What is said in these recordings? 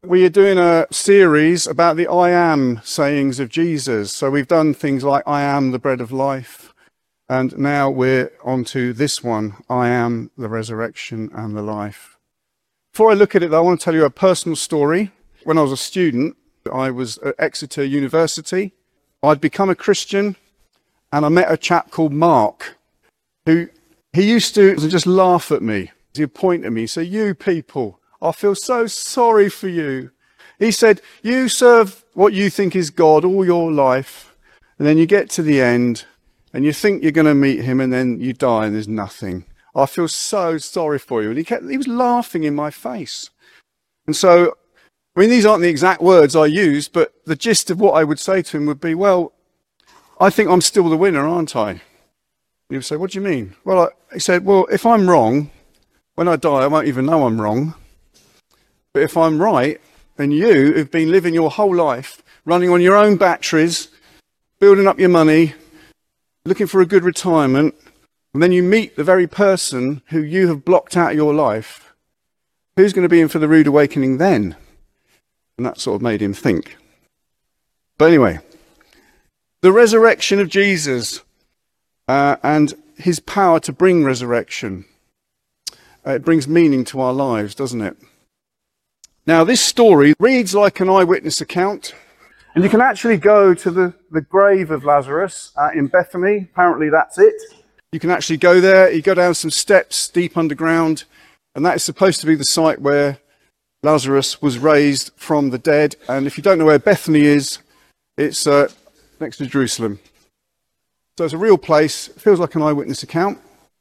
we are doing a series about the I am sayings of Jesus. So we've done things like I am the bread of life. And now we're on to this one, I am the resurrection and the life. Before I look at it, though, I want to tell you a personal story. When I was a student, I was at Exeter University. I'd become a Christian, and I met a chap called Mark, who he used to just laugh at me. He'd point at me and say, "You people, I feel so sorry for you." He said, "You serve what you think is God all your life, and then you get to the end, and you think you're going to meet him, and then you die and there's nothing. I feel so sorry for you." And he was laughing in my face. And so, I mean, these aren't the exact words I used, but the gist of what I would say to him would be, "Well, I think I'm still the winner, aren't I?" He would say, "What do you mean?" Well, he said, "Well, if I'm wrong, when I die, I won't even know I'm wrong. But if I'm right, then you who've been living your whole life, running on your own batteries, building up your money, looking for a good retirement, and then you meet the very person who you have blocked out of your life, who's going to be in for the rude awakening then?" And that sort of made him think. But anyway, the resurrection of Jesus and his power to bring resurrection. It brings meaning to our lives, doesn't it? Now, this story reads like an eyewitness account. And you can actually go to the grave of Lazarus in Bethany. Apparently that's it. You can actually go there. You go down some steps deep underground. And that is supposed to be the site where Lazarus was raised from the dead. And if you don't know where Bethany is, it's next to Jerusalem. So it's a real place. It feels like an eyewitness account.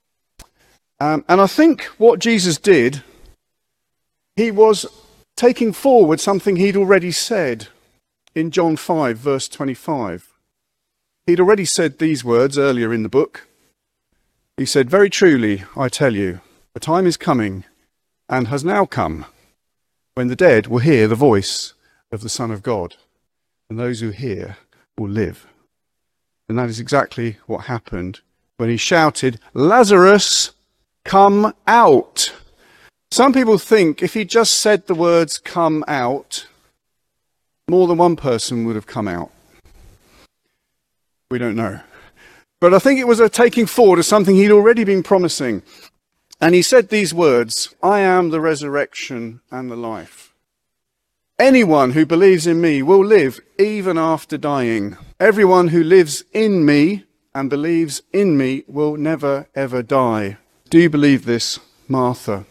And I think what Jesus did, he was taking forward something he'd already said in John 5, verse 25. He'd already said these words earlier in the book. He said, "Very truly, I tell you, the time is coming and has now come when the dead will hear the voice of the Son of God, and those who hear will live." And that is exactly what happened when he shouted, "Lazarus, come out." Some people think if he just said the words "come out," more than one person would have come out. We don't know. But I think it was a taking forward of something he'd already been promising. And he said these words, "I am the resurrection and the life. Anyone who believes in me will live even after dying. Everyone who lives in me and believes in me will never ever die." Do you believe this, Martha?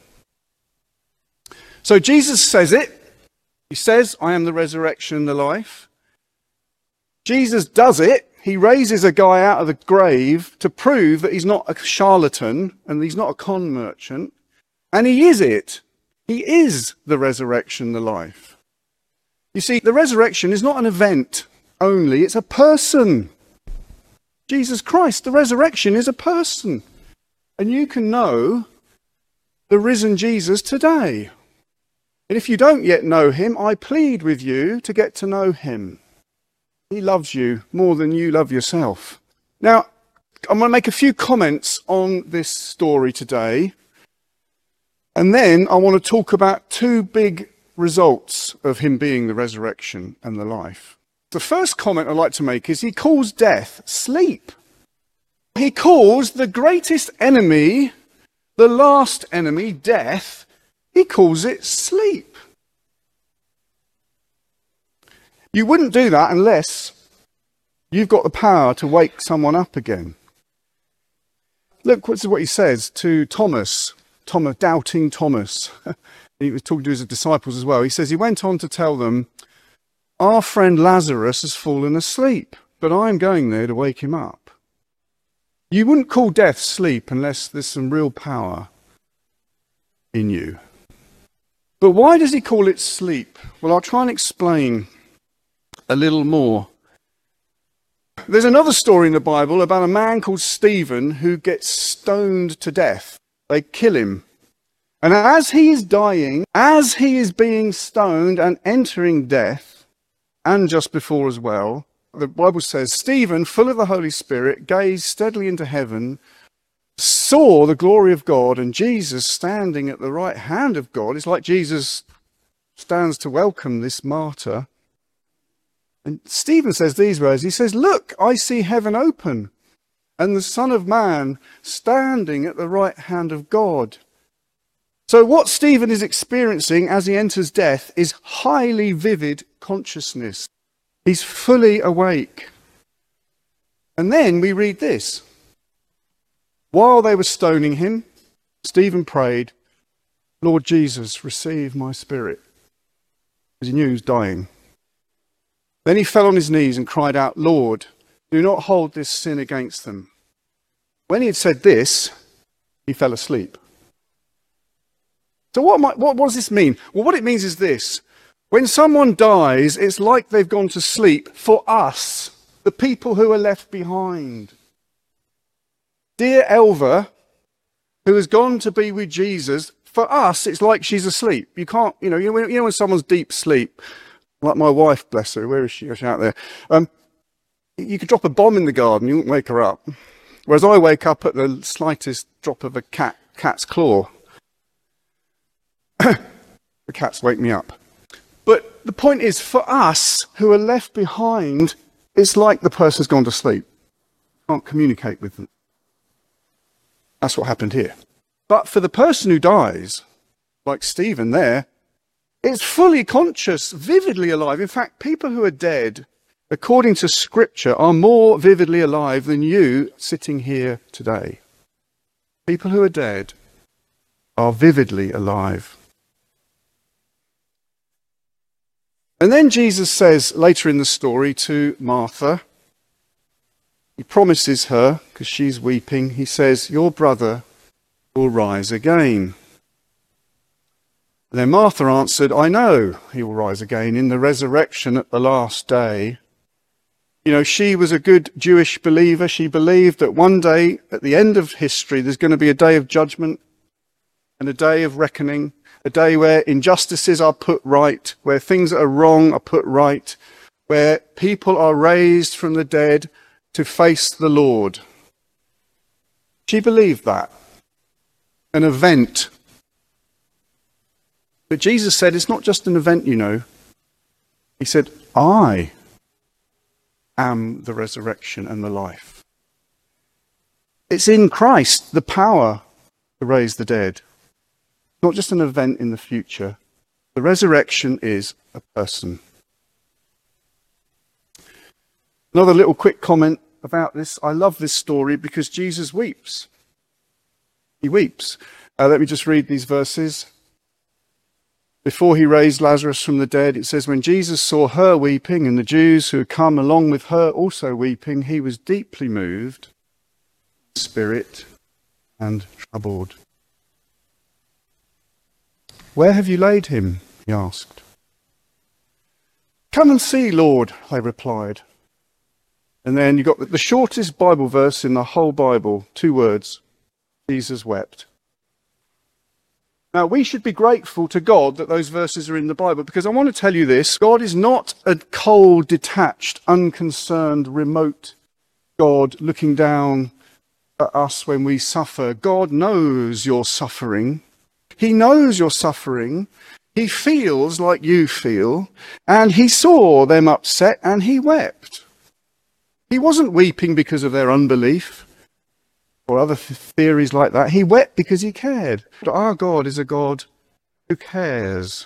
So Jesus says it. He says, "I am the resurrection and the life." Jesus does it. He raises a guy out of the grave to prove that he's not a charlatan and he's not a con merchant. And he is it. He is the resurrection, the life. You see, the resurrection is not an event only, it's a person. Jesus Christ, the resurrection is a person. And you can know the risen Jesus today. And if you don't yet know him, I plead with you to get to know him. He loves you more than you love yourself. Now, I'm going to make a few comments on this story today. And then I want to talk about two big results of him being the resurrection and the life. The first comment I'd like to make is he calls death sleep. He calls the greatest enemy, the last enemy, death, he calls it sleep. You wouldn't do that unless you've got the power to wake someone up again. Look, this is what he says to Thomas, doubting Thomas. He was talking to his disciples as well. He says, he went on to tell them, "Our friend Lazarus has fallen asleep, but I'm going there to wake him up." You wouldn't call death sleep unless there's some real power in you. But why does he call it sleep? Well, I'll try and explain a little more. There's another story in the Bible about a man called Stephen who gets stoned to death. They kill him. And as he is dying, as he is being stoned and entering death, and just before as well, the Bible says, Stephen, full of the Holy Spirit, gazed steadily into heaven, saw the glory of God, and Jesus standing at the right hand of God. It's like Jesus stands to welcome this martyr. And Stephen says these words. He says, "Look, I see heaven open, and the Son of Man standing at the right hand of God." So what Stephen is experiencing as he enters death is highly vivid consciousness. He's fully awake. And then we read this. While they were stoning him, Stephen prayed, "Lord Jesus, receive my spirit," because he knew he was dying. Then he fell on his knees and cried out, "Lord, do not hold this sin against them." When he had said this, he fell asleep. So what does this mean? Well, what it means is this. When someone dies, it's like they've gone to sleep for us, the people who are left behind. Dear Elva, who has gone to be with Jesus, for us, it's like she's asleep. You can't, you know when someone's deep sleep, like my wife, bless her, where is she? She's out there. You could drop a bomb in the garden, you wouldn't wake her up. Whereas I wake up at the slightest drop of a cat's claw. The cats wake me up. But the point is, for us who are left behind, it's like the person's gone to sleep. Can't communicate with them. That's what happened here. But for the person who dies, like Stephen there, it's fully conscious, vividly alive. In fact, people who are dead, according to Scripture, are more vividly alive than you sitting here today. People who are dead are vividly alive. And then Jesus says later in the story to Martha, he promises her, because she's weeping, he says, "Your brother will rise again." And then Martha answered, "I know he will rise again in the resurrection at the last day." You know, she was a good Jewish believer. She believed that one day, at the end of history, there's going to be a day of judgment and a day of reckoning, a day where injustices are put right, where things that are wrong are put right, where people are raised from the dead to face the Lord. She believed that. An event. But Jesus said, it's not just an event, you know. He said, I am the resurrection and the life. It's in Christ, the power to raise the dead. Not just an event in the future. The resurrection is a person. Another little quick comment about this. I love this story because Jesus weeps. He weeps. Let me just read these verses. Before he raised Lazarus from the dead, it says, when Jesus saw her weeping and the Jews who had come along with her also weeping, he was deeply moved in spirit and troubled. Where have you laid him? He asked. Come and see, Lord, they replied. And then you got the shortest Bible verse in the whole Bible, 2 words. Jesus wept. Now, we should be grateful to God that those verses are in the Bible, because I want to tell you this. God is not a cold, detached, unconcerned, remote God looking down at us when we suffer. God knows your suffering. He knows your suffering. He feels like you feel. And he saw them upset and he wept. He wasn't weeping because of their unbelief or other theories like that. He wept because he cared. But our God is a God who cares.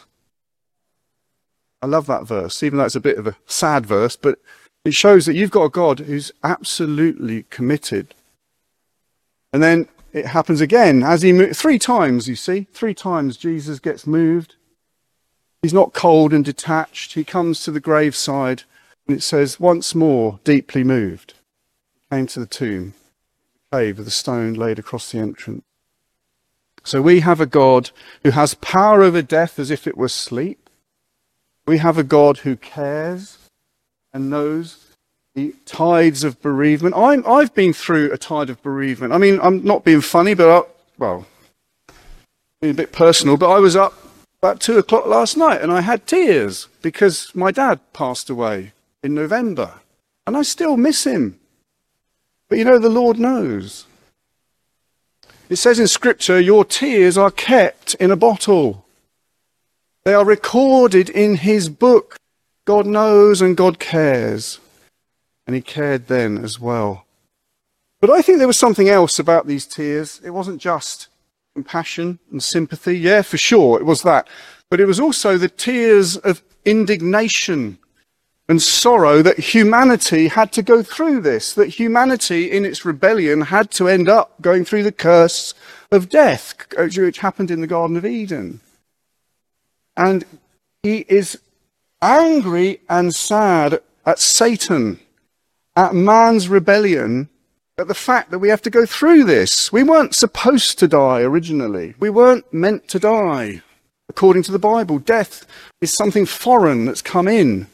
I love that verse, even though it's a bit of a sad verse, but it shows that you've got a God who's absolutely committed. And then it happens again as he moves 3 times, you see. 3 times Jesus gets moved. He's not cold and detached. He comes to the graveside and it says, once more, deeply moved. He came to the tomb, the cave with a stone laid across the entrance. So we have a God who has power over death as if it were sleep. We have a God who cares and knows the tides of bereavement. I've been through a tide of bereavement. I mean, I'm not being funny, but being a bit personal, but I was up about 2 o'clock last night and I had tears because my dad passed away in November and I still miss him. But you know, the Lord knows. It says in Scripture, your tears are kept in a bottle. They are recorded in his book. God knows and God cares. And he cared then as well. But I think there was something else about these tears. It wasn't just compassion and sympathy. Yeah, for sure, it was that. But it was also the tears of indignation and sorrow that humanity had to go through this, that humanity in its rebellion had to end up going through the curse of death, which happened in the Garden of Eden. And he is angry and sad at Satan, at man's rebellion, at the fact that we have to go through this. We weren't supposed to die originally. We weren't meant to die. According to the Bible, death is something foreign that's come in.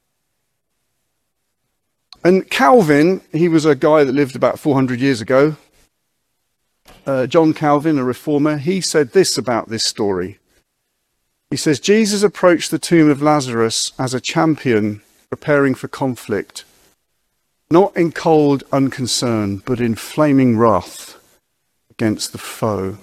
And Calvin, he was a guy that lived about 400 years ago. John Calvin, a reformer, he said this about this story. He says, Jesus approached the tomb of Lazarus as a champion preparing for conflict, not in cold unconcern, but in flaming wrath against the foe.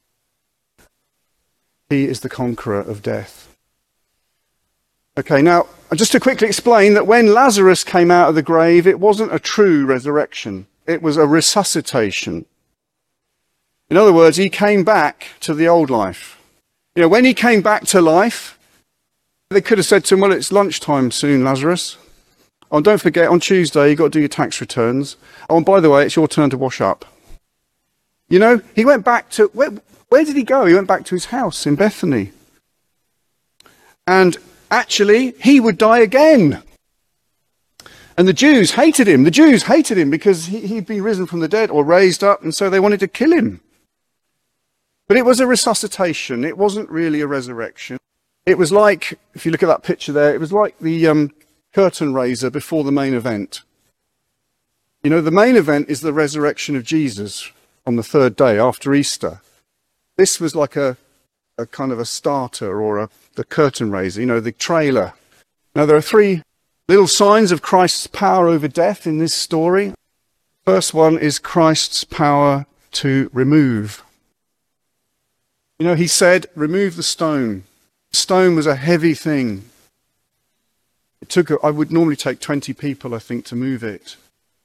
He is the conqueror of death. Okay, now, just to quickly explain that when Lazarus came out of the grave, it wasn't a true resurrection. It was a resuscitation. In other words, he came back to the old life. You know, when he came back to life, they could have said to him, well, it's lunchtime soon, Lazarus. Oh, and don't forget, on Tuesday, you've got to do your tax returns. Oh, and by the way, it's your turn to wash up. You know, he went back to, where did he go? He went back to his house in Bethany. And actually, he would die again. And the Jews hated him. The Jews hated him because he'd been risen from the dead or raised up, and so they wanted to kill him. But it was a resuscitation. It wasn't really a resurrection. It was like, if you look at that picture there, it was like the curtain raiser before the main event. You know, the main event is the resurrection of Jesus on the third day after Easter. This was like a kind of a starter or the curtain raiser, you know, the trailer. Now, there are three little signs of Christ's power over death in this story. First one is Christ's power to remove. You know, he said, remove the stone. The stone was a heavy thing. I would normally take 20 people, I think, to move it.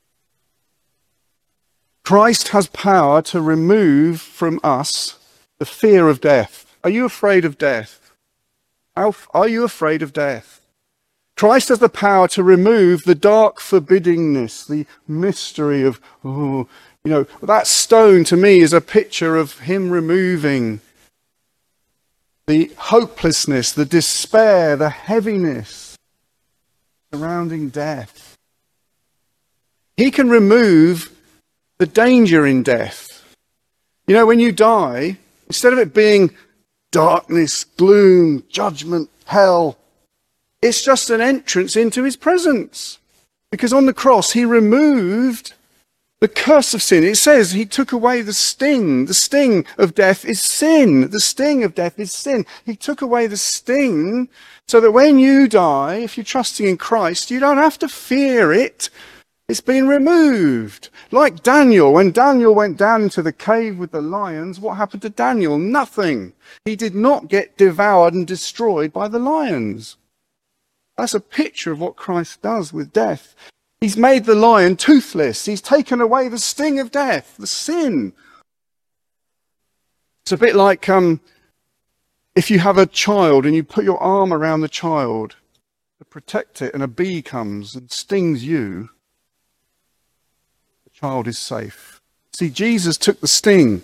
Christ has power to remove from us the fear of death. Are you afraid of death? Are you afraid of death? Christ has the power to remove the dark forbiddingness, the mystery of, that stone to me is a picture of him removing the hopelessness, the despair, the heaviness surrounding death. He can remove the danger in death. You know, when you die, instead of it being darkness, gloom, judgment, hell, it's just an entrance into his presence. Because on the cross, he removed the curse of sin. It says he took away the sting. The sting of death is sin. The sting of death is sin. He took away the sting so that when you die, if you're trusting in Christ, you don't have to fear it. It's been removed. Like Daniel, when Daniel went down into the cave with the lions, what happened to Daniel? Nothing. He did not get devoured and destroyed by the lions. That's a picture of what Christ does with death. He's made the lion toothless. He's taken away the sting of death, the sin. It's a bit like if you have a child and you put your arm around the child to protect it and a bee comes and stings you, the child is safe. See, Jesus took the sting.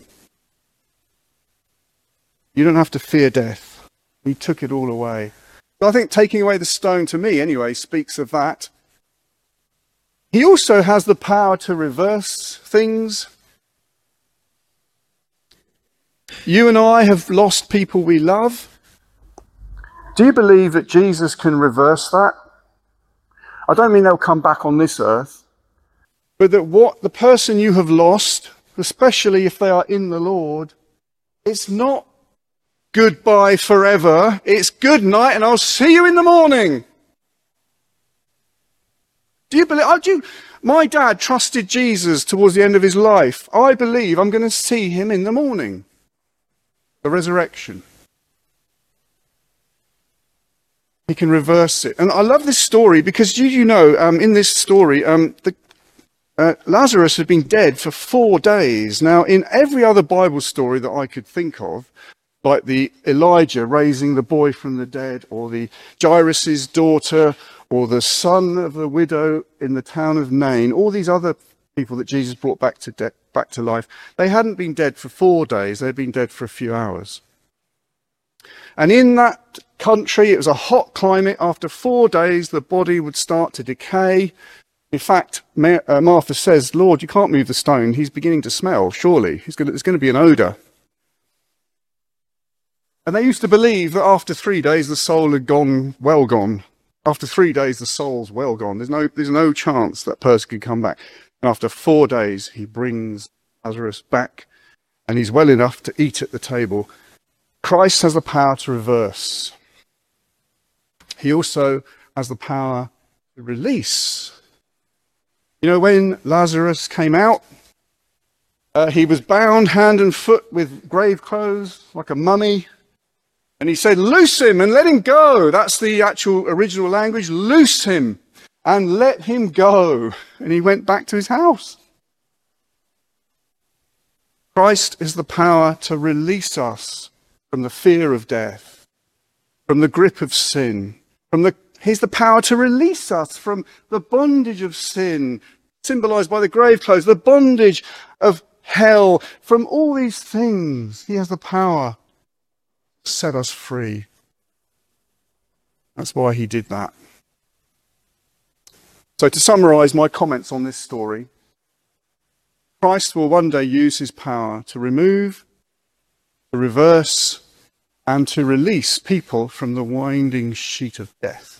You don't have to fear death. He took it all away. I think taking away the stone, to me anyway, speaks of that. He also has the power to reverse things. You and I have lost people we love. Do you believe that Jesus can reverse that? I don't mean they'll come back on this earth, but that what the person you have lost, especially if they are in the Lord, it's not goodbye forever. It's good night and I'll see you in the morning. Do you believe? My dad trusted Jesus towards the end of his life. I believe I'm going to see him in the morning. The resurrection. He can reverse it. And I love this story because you know, in this story, Lazarus had been dead for 4 days. Now, in every other Bible story that I could think of, like the Elijah raising the boy from the dead, or the Jairus' daughter, or the son of the widow in the town of Nain, all these other people that Jesus brought back to life, they hadn't been dead for 4 days, they'd been dead for a few hours. And in that country, it was a hot climate. After 4 days, the body would start to decay. In fact, Martha says, Lord, you can't move the stone. He's beginning to smell, surely. There's going to be an odour. And they used to believe that after 3 days, the soul had gone, well gone. After 3 days, the soul's well gone. There's no chance that person can come back. And after 4 days, he brings Lazarus back, and he's well enough to eat at the table. Christ has the power to reverse. He also has the power to release. You know, when Lazarus came out, he was bound hand and foot with grave clothes, like a mummy. And he said, loose him and let him go. That's the actual original language. Loose him and let him go. And he went back to his house. Christ is the power to release us from the fear of death, from the grip of sin. He's the power to release us from the bondage of sin, symbolized by the grave clothes, the bondage of hell, from all these things. He has the power set us free. That's why he did that. So to summarize my comments on this story, Christ will one day use his power to remove, to reverse, and to release people from the winding sheet of death.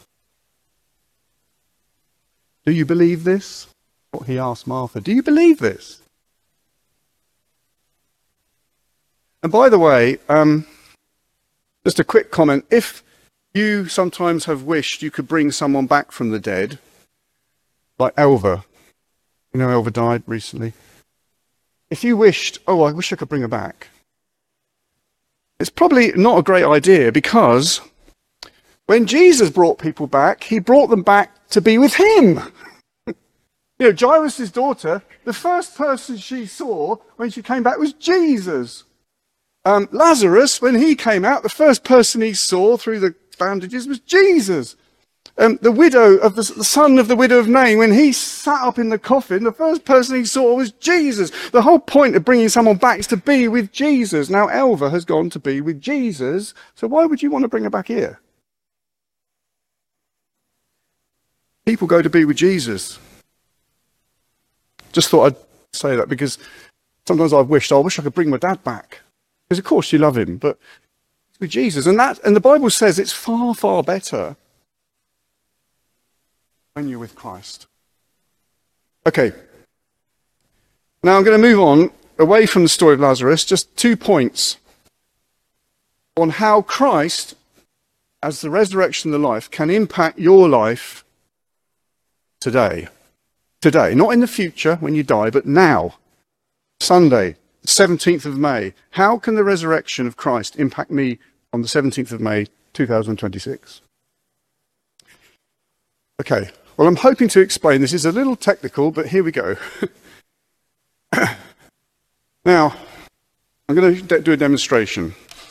Do you believe this? What he asked Martha. Do you believe this? And by the way, just a quick comment. If you sometimes have wished you could bring someone back from the dead, like Elva. You know, Elva died recently. If you wished, oh, I wish I could bring her back. It's probably not a great idea, because when Jesus brought people back, he brought them back to be with him. You know, Jairus' daughter, the first person she saw when she came back was Jesus. Lazarus, when he came out, the first person he saw through the bandages was Jesus. The widow of the son of the widow of Nain, when he sat up in the coffin, the first person he saw was Jesus. The whole point of bringing someone back is to be with Jesus. Now Elva has gone to be with Jesus, so why would you want to bring her back here? People go to be with Jesus. Just thought I'd say that, because sometimes I've wished, I wish I could bring my dad back. Because of course you love him, but with Jesus. And the Bible says it's far, far better when you're with Christ. Okay. Now I'm going to move on away from the story of Lazarus, just 2 points on how Christ, as the resurrection and the life, can impact your life today. Today, not in the future when you die, but now. Sunday, 17th of May. How can the resurrection of Christ impact me on the 17th of May, 2026? Okay, well, I'm hoping to explain. This is a little technical, but here we go. Now, I'm going to do a demonstration.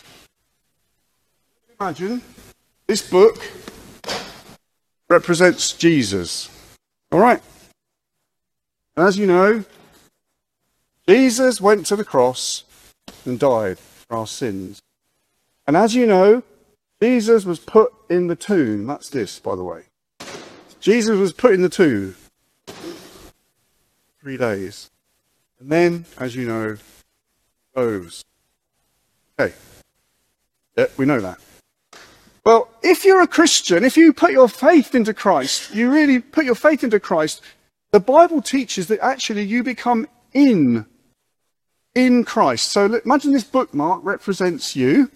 Imagine this book represents Jesus. All right? And as you know, Jesus went to the cross and died for our sins. And as you know, Jesus was put in the tomb. That's this, by the way. Jesus was put in the tomb 3 days. And then, as you know, rose. Okay. Yeah, we know that. Well, if you're a Christian, if you put your faith into Christ, you really put your faith into Christ, the Bible teaches that actually you become in Christ. So imagine this bookmark represents you.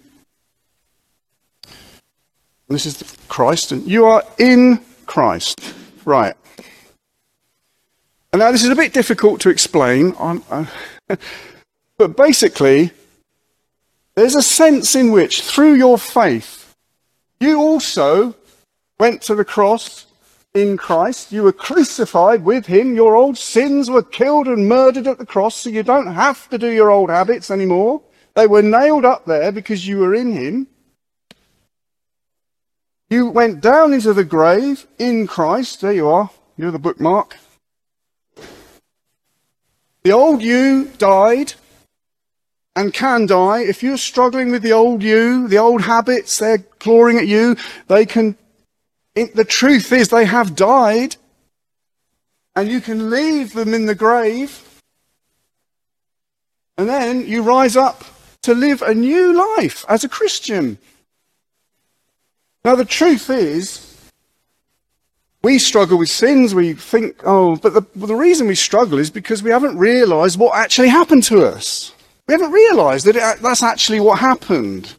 This is Christ, and you are in Christ. Right. And now this is a bit difficult to explain, but basically, there's a sense in which, through your faith, you also went to the cross in Christ. You were crucified with him. Your old sins were killed and murdered at the cross, so you don't have to do your old habits anymore. They were nailed up there because you were in him. You went down into the grave in Christ. There you are. You're the bookmark. The old you died and can die. If you're struggling with the old you, the old habits, they're clawing at you, they can... The truth is they have died, and you can leave them in the grave, and then you rise up to live a new life as a Christian. Now the truth is, we struggle with sins, we think, but the reason we struggle is because we haven't realised what actually happened to us. We haven't realised that that's actually what happened.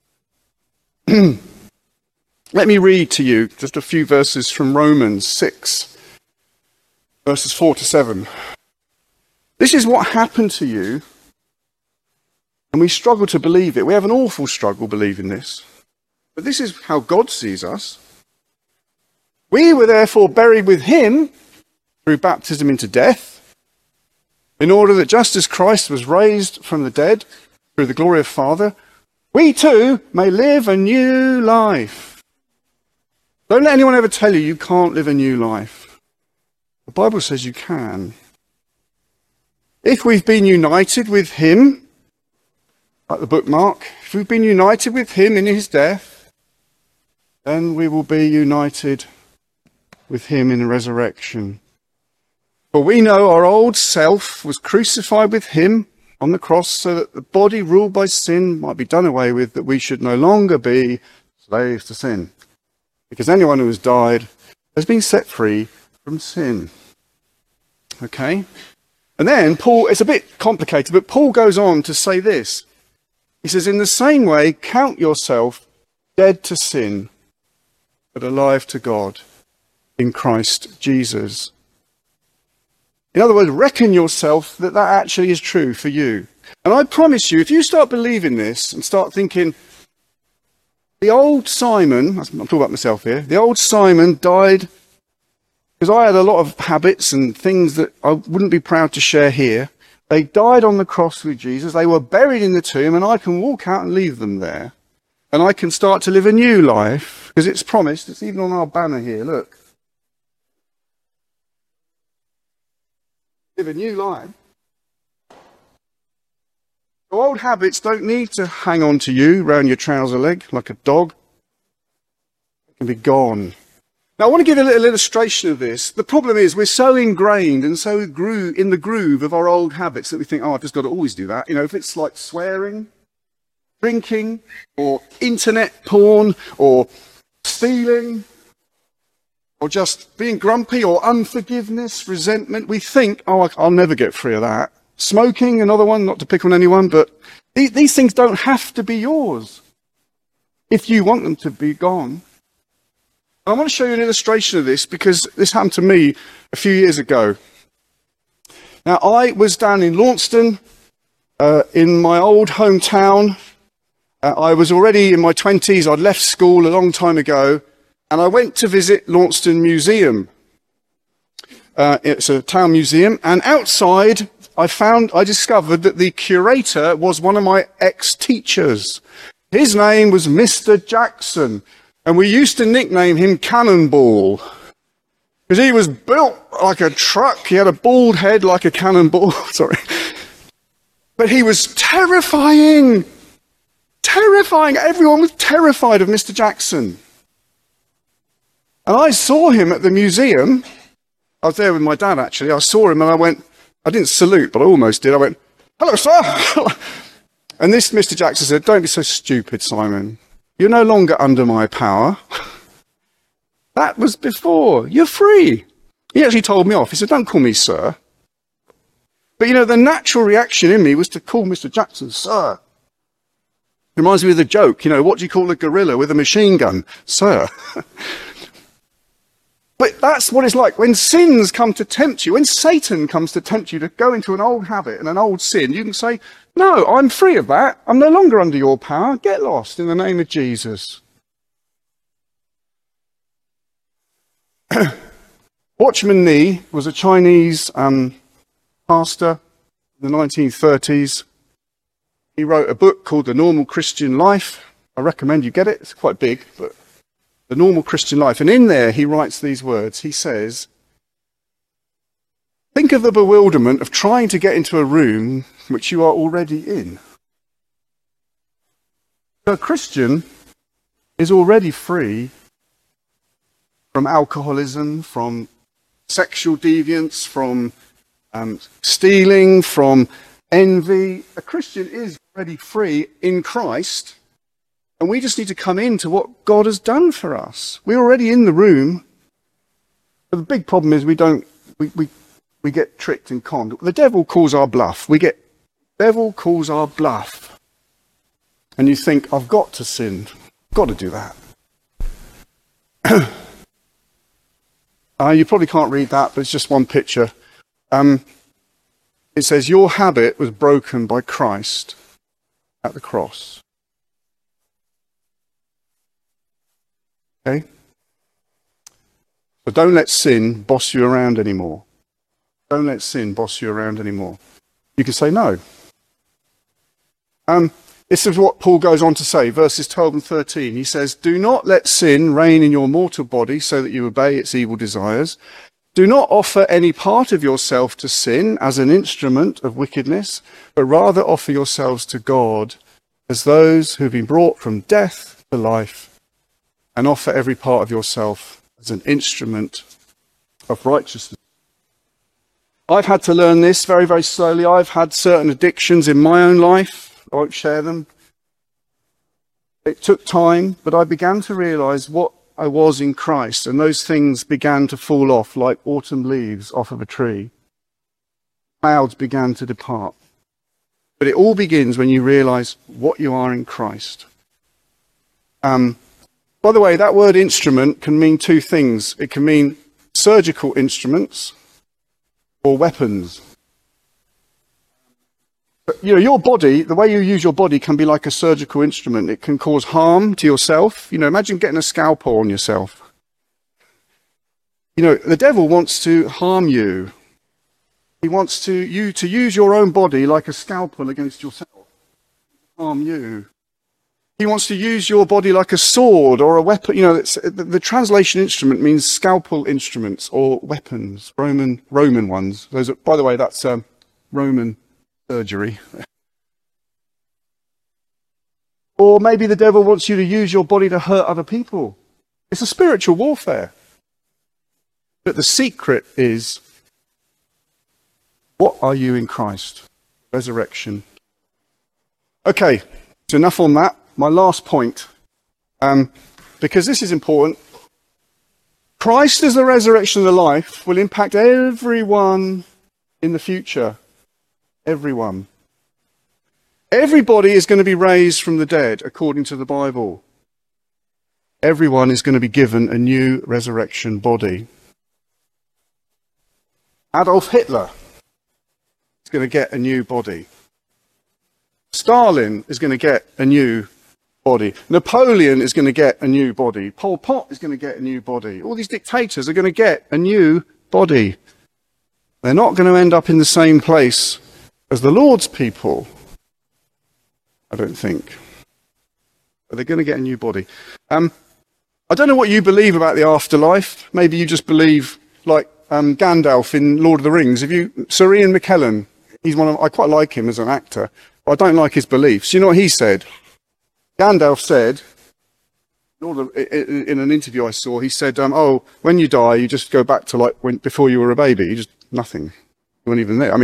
Let me read to you just a few verses from Romans 6, verses 4 to 7. This is what happened to you, and we struggle to believe it. We have an awful struggle believing this. But this is how God sees us. We were therefore buried with him through baptism into death, in order that just as Christ was raised from the dead through the glory of Father, we too may live a new life. Don't let anyone ever tell you you can't live a new life. The Bible says you can. If we've been united with him, like the bookmark, if we've been united with him in his death, then we will be united with him in the resurrection. For we know our old self was crucified with him on the cross so that the body ruled by sin might be done away with, that we should no longer be slaves to sin. Because anyone who has died has been set free from sin. Okay? And then Paul, it's a bit complicated, but Paul goes on to say this. He says, in the same way, count yourself dead to sin, but alive to God in Christ Jesus. In other words, reckon yourself that actually is true for you. And I promise you, if you start believing this and start thinking, the old Simon, I'm talking about myself here, the old Simon died because I had a lot of habits and things that I wouldn't be proud to share here. They died on the cross with Jesus. They were buried in the tomb, and I can walk out and leave them there. And I can start to live a new life, because it's promised. It's even on our banner here, look. Live a new life. So old habits don't need to hang on to you round your trouser leg like a dog. It can be gone. Now I want to give you a little illustration of this. The problem is we're so ingrained and so in the groove of our old habits that we think, I've just got to always do that. You know, if it's like swearing, drinking, or internet porn, or stealing, or just being grumpy, or unforgiveness, resentment, we think, I'll never get free of that. Smoking, another one, not to pick on anyone, but these things don't have to be yours if you want them to be gone. I want to show you an illustration of this because this happened to me a few years ago. Now, I was down in Launceston, in my old hometown. I was already in my 20s. I'd left school a long time ago, and I went to visit Launceston Museum. It's a town museum, and outside I discovered that the curator was one of my ex-teachers. His name was Mr. Jackson, and we used to nickname him Cannonball, because he was built like a truck. He had a bald head like a cannonball, sorry. But he was terrifying. Terrifying. Everyone was terrified of Mr. Jackson. And I saw him at the museum. I was there with my dad, actually. I saw him and I didn't salute, but I almost did. I went, "Hello, sir." And this Mr. Jackson said, "Don't be so stupid, Simon. You're no longer under my power." That was before. You're free. He actually told me off. He said, "Don't call me sir." But you know, the natural reaction in me was to call Mr. Jackson sir. Reminds me of the joke, you know, what do you call a gorilla with a machine gun? Sir. But that's what it's like when sins come to tempt you, when Satan comes to tempt you to go into an old habit and an old sin, you can say, "No, I'm free of that. I'm no longer under your power. Get lost in the name of Jesus." Watchman Nee was a Chinese pastor in the 1930s. He wrote a book called The Normal Christian Life. I recommend you get it. It's quite big, but The Normal Christian Life. And in there, he writes these words. He says, think of the bewilderment of trying to get into a room which you are already in. So a Christian is already free from alcoholism, from sexual deviance, from stealing, from envy. A Christian is already free in Christ, and we just need to come into what God has done for us. We're already in the room, but the big problem is we get tricked and conned. The devil calls our bluff. Devil calls our bluff. And you think, I've got to sin. I've got to do that. You probably can't read that, but it's just one picture. It says, your habit was broken by Christ at the cross. Okay? So don't let sin boss you around anymore. Don't let sin boss you around anymore. You can say no. This is what Paul goes on to say, verses 12 and 13. He says, do not let sin reign in your mortal body so that you obey its evil desires. Do not offer any part of yourself to sin as an instrument of wickedness, but rather offer yourselves to God as those who have been brought from death to life, and offer every part of yourself as an instrument of righteousness. I've had to learn this very, very slowly. I've had certain addictions in my own life. I won't share them. It took time, but I began to realize what I was in Christ, and those things began to fall off like autumn leaves off of a tree. Clouds began to depart. But it all begins when you realize what you are in Christ. By the way, that word instrument can mean two things. It can mean surgical instruments or weapons. But, your body, the way you use your body can be like a surgical instrument. It can cause harm to yourself. Imagine getting a scalpel on yourself. The devil wants to harm you. He wants you to use your own body like a scalpel against yourself. Harm you. He wants to use your body like a sword or a weapon. The translation instrument means scalpel instruments or weapons, Roman ones. Those are, by the way, that's Roman surgery. Or maybe the devil wants you to use your body to hurt other people. It's a spiritual warfare. But the secret is, what are you in Christ? Resurrection. Okay, so enough on that. My last point, because this is important. Christ as the resurrection of the life will impact everyone in the future. Everyone. Everybody is going to be raised from the dead, according to the Bible. Everyone is going to be given a new resurrection body. Adolf Hitler is going to get a new body. Stalin is going to get a new body. Napoleon is going to get a new body. Pol Pot is going to get a new body. All these dictators are going to get a new body. They're not going to end up in the same place as the Lord's people, I don't think. But they're going to get a new body. I don't know what you believe about the afterlife. Maybe you just believe like Gandalf in Lord of the Rings. Sir Ian McKellen, I quite like him as an actor, but I don't like his beliefs. You know what he said? Gandalf said, in an interview I saw, he said, when you die, you just go back to before you were a baby. You just, nothing. You weren't even there.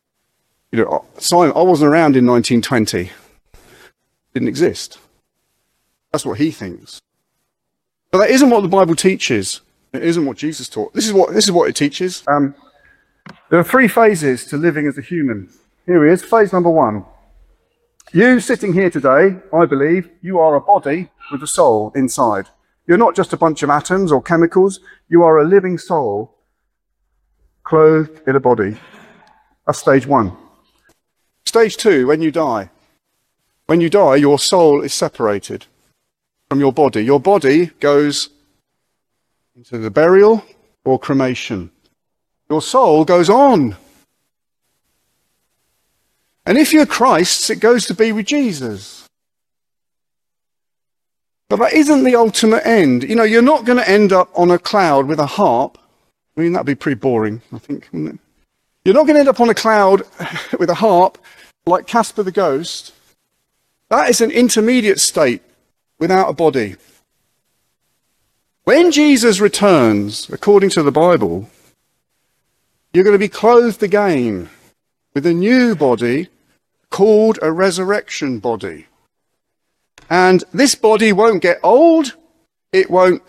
I wasn't around in 1920. Didn't exist. That's what he thinks. But that isn't what the Bible teaches. It isn't what Jesus taught. This is what it teaches. There are three phases to living as a human. Here he is, phase number one. You sitting here today, I believe, you are a body with a soul inside. You're not just a bunch of atoms or chemicals. You are a living soul clothed in a body. That's stage one. Stage two, when you die. When you die, your soul is separated from your body. Your body goes into the burial or cremation. Your soul goes on. And if you're Christ's, it goes to be with Jesus. But that isn't the ultimate end. You know, you're not going to end up on a cloud with a harp. I mean, that'd be pretty boring, I think, wouldn't it? You're not going to end up on a cloud with a harp like Casper the Ghost. That is an intermediate state without a body. When Jesus returns, according to the Bible, you're going to be clothed again with a new body called a resurrection body. And this body won't get old, it won't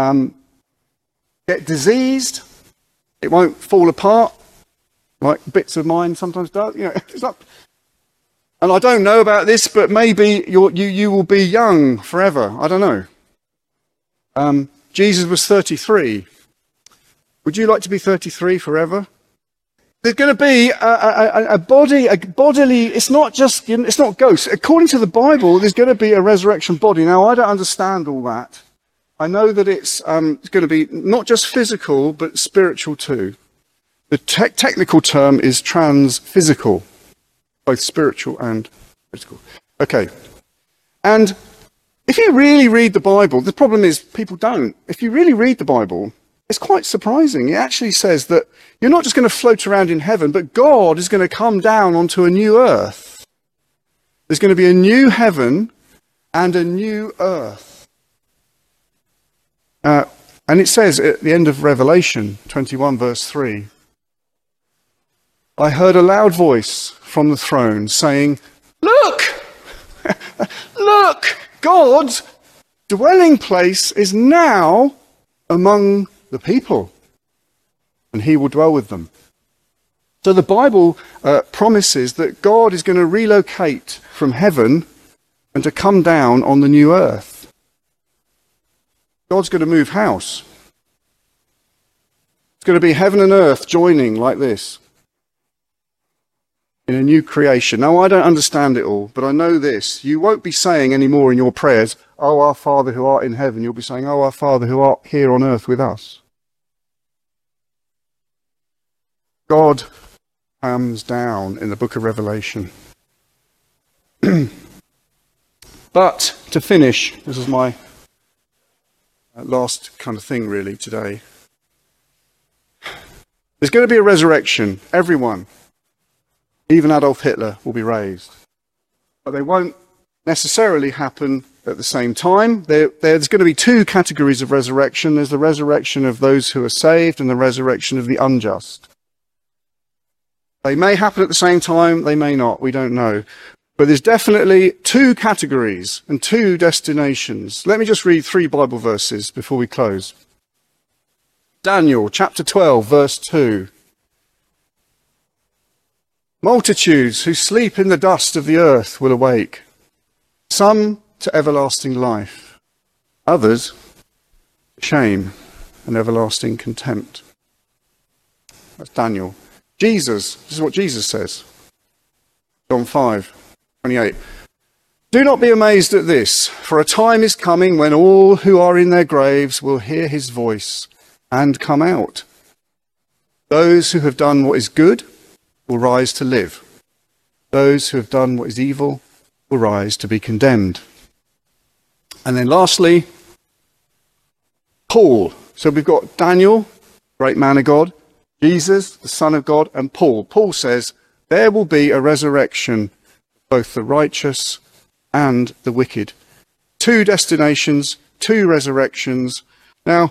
get diseased, it won't fall apart like bits of mine sometimes do. You know, it's not. And I don't know about this, but maybe you will be young forever. I don't know. Jesus was 33. Would you like to be 33 forever? There's going to be a bodily, it's not ghosts. According to the Bible, there's going to be a resurrection body. Now, I don't understand all that. I know that it's going to be not just physical, but spiritual too. The technical term is transphysical, both spiritual and physical. Okay. And if you really read the Bible, the problem is people don't. If you really read the Bible, it's quite surprising. It actually says that you're not just going to float around in heaven, but God is going to come down onto a new earth. There's going to be a new heaven and a new earth. And it says at the end of Revelation 21 verse 3, I heard a loud voice from the throne saying, look, look, God's dwelling place is now among the people, and he will dwell with them. So the Bible promises that God is going to relocate from heaven and to come down on the new earth. God's going to move house. It's going to be heaven and earth joining like this in a new creation. Now, I don't understand it all, but I know this. You won't be saying anymore in your prayers, "Oh, our Father who art in heaven." You'll be saying, "Oh, our Father who art here on earth with us." God comes down in the book of Revelation. But to finish, this is my last kind of thing really today. There's going to be a resurrection. Everyone, even Adolf Hitler, will be raised. But they won't necessarily happen at the same time. There's going to be two categories of resurrection. There's the resurrection of those who are saved and the resurrection of the unjust. They may happen at the same time, they may not, we don't know. But there's definitely two categories and two destinations. Let me just read 3 Bible verses before we close. Daniel chapter 12, verse 2. Multitudes who sleep in the dust of the earth will awake, some to everlasting life, others to shame and everlasting contempt. That's Daniel. Jesus, this is what Jesus says. John 5:28. Do not be amazed at this, for a time is coming when all who are in their graves will hear his voice and come out. Those who have done what is good will rise to live. Those who have done what is evil will rise to be condemned. And then lastly, Paul. So we've got Daniel, great man of God, Jesus, the Son of God, and Paul. Paul says there will be a resurrection of both the righteous and the wicked. 2 destinations, 2 resurrections. Now,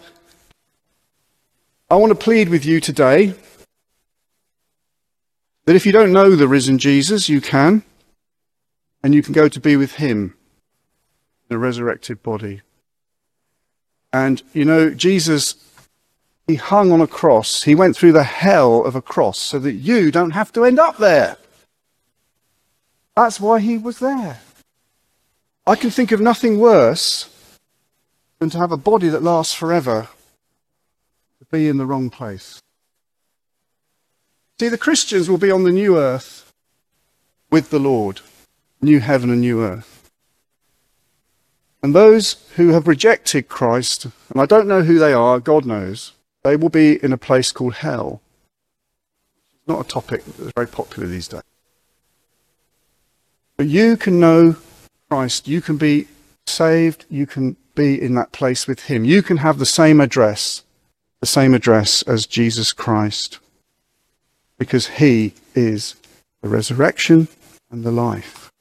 I want to plead with you today that if you don't know the risen Jesus, you can, and you can go to be with him in a resurrected body. And, you know, Jesus, he hung on a cross. He went through the hell of a cross so that you don't have to end up there. That's why he was there. I can think of nothing worse than to have a body that lasts forever to be in the wrong place. See, the Christians will be on the new earth with the Lord, new heaven and new earth. And those who have rejected Christ, and I don't know who they are, God knows, they will be in a place called hell. It's not a topic that's very popular these days. But you can know Christ, you can be saved, you can be in that place with him. You can have the same address as Jesus Christ, because he is the resurrection and the life.